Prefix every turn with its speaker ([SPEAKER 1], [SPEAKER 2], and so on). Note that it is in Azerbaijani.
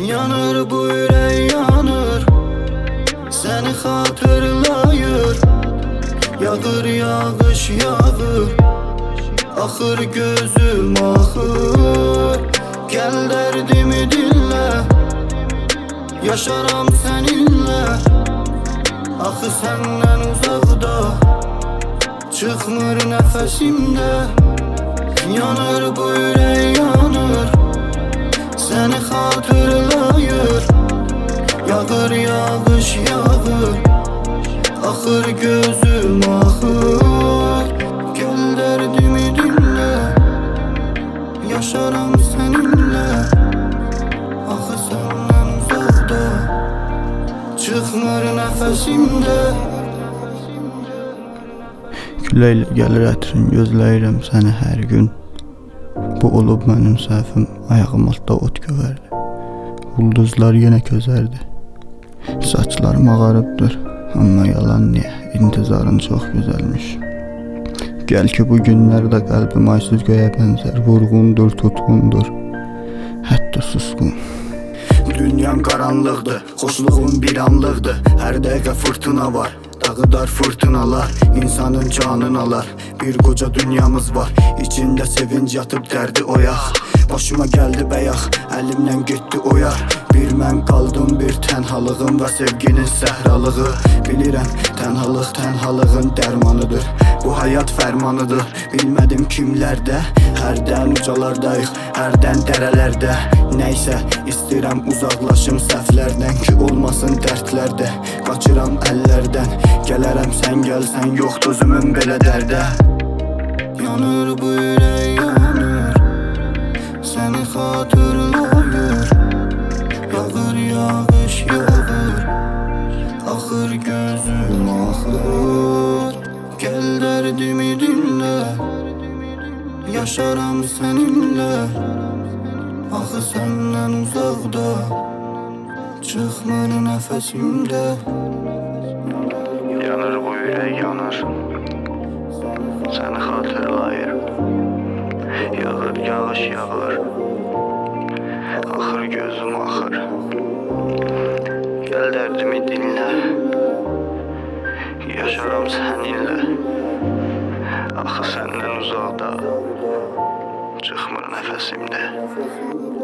[SPEAKER 1] Yanır bu ürək yanır, səni xatırlayır. Yağır yağış yağır, axır gözüm axır. Gəl dərdimi dinlə, yaşaram səninlə. Axı səndən uzaqda, çıxmır nəfəsimdə. Yanır bu ürək yanır, səni xatırlayır. Yağır yağış yağır, axır gözüm axır. Gəl dərdimi dinlə, yaşaram səninlə. Axı səndən uzaqda, çıxmır nəfəsimdə.
[SPEAKER 2] Küləklə gəlir ətrin, gözləyirəm səni hər gün. Bu olub mənim səhvim, ayağım altda ot gövərdi. Ulduzlar yenə közərdi. Saçlarım ağarıbdır, amma yalan niyə, intizarın çox gözəlmiş. Gəl ki bu günlərdə qəlbim aysız göyə bənzər. Vurğundur, tutğundur, hətta susqun.
[SPEAKER 1] Dünyam qaranlıqdır, xoşluğum bir anlıqdır. Hər dəqiqə fırtına var, dağıdar fırtınalar, insanın canını alar. Bir qoca dünyamız var, içində sevinç yatıb dərdi oyaq. Başıma gəldi bəyaq, əlimdən getdi oyar. Bir mən qaldım bir tənhalığım və sevginin səhralığı. Bilirəm, tənhalıq tənhalığın dərmanıdır. Bu həyat fərmanıdır, bilmədim kimlərdə. Hərdən ucalardayıq, hərdən dərələrdə. Nəysə, istəyirəm uzaqlaşım səhvlərdən ki, olmasın dərdlərdə. Qaçıram əllərdən, gələrəm sən gəlsən, yoxdur özümün belə dərdə. Yanır bu ürək yanır, səni xatırlayır. Yağır yağış yağır, axır gözüm axır. Gəl dərdimi dinlə, yaşaram səninlə. Axı səndən uzaqda, çıxmır nəfəsimdə.
[SPEAKER 3] Yanır bu ürək yanır, səni xatırlayır. Yağır yağış yağır, axır gözüm axır. Gəl dərdimi dinlə, yaşaram səninlə. Axı səndən uzaqda, çıxmır nəfəsimdə.